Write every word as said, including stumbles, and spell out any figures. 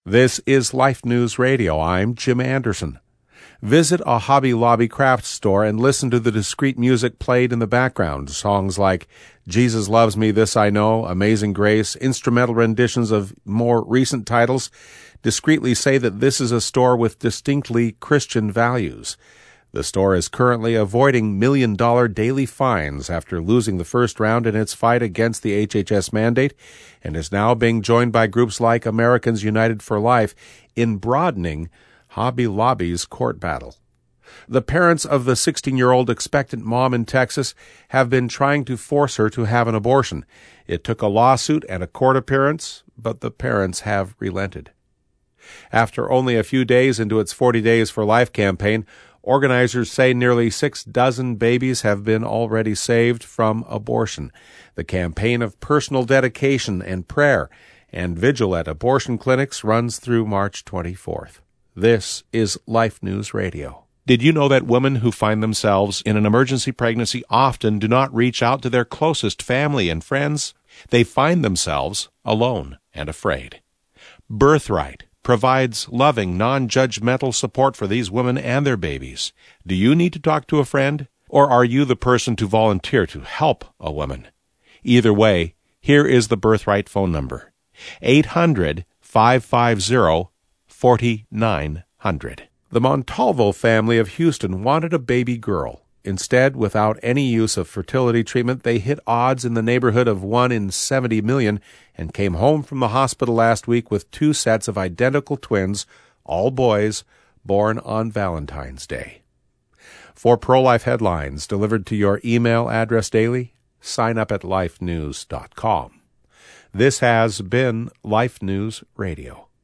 This is Life News Radio. I'm Jim Anderson. Visit a Hobby Lobby craft store and listen to the discreet music played in the background. Songs like Jesus Loves Me, This I Know, Amazing Grace, instrumental renditions of more recent titles discreetly say that this is a store with distinctly Christian values. The store is currently avoiding million-dollar daily fines after losing the first round in its fight against the H H S mandate and is now being joined by groups like Americans United for Life in broadening Hobby Lobby's court battle. The parents of the sixteen-year-old expectant mom in Texas have been trying to force her to have an abortion. It took a lawsuit and a court appearance, but the parents have relented. After only a few days into its forty Days for Life campaign, organizers say nearly six dozen babies have been already saved from abortion. The campaign of personal dedication and prayer and vigil at abortion clinics runs through March twenty-fourth. This is Life News Radio. Did you know that women who find themselves in an emergency pregnancy often do not reach out to their closest family and friends? They find themselves alone and afraid. Birthright provides loving, non-judgmental support for these women and their babies. Do you need to talk to a friend, or are you the person to volunteer to help a woman? Either way, here is the Birthright phone number, eight hundred, five five zero, four nine zero zero. The Montalvo family of Houston wanted a baby girl. Instead, without any use of fertility treatment, they hit odds in the neighborhood of one in seventy million and came home from the hospital last week with two sets of identical twins, all boys, born on Valentine's Day. For pro-life headlines delivered to your email address daily, sign up at life news dot com. This has been Life News Radio.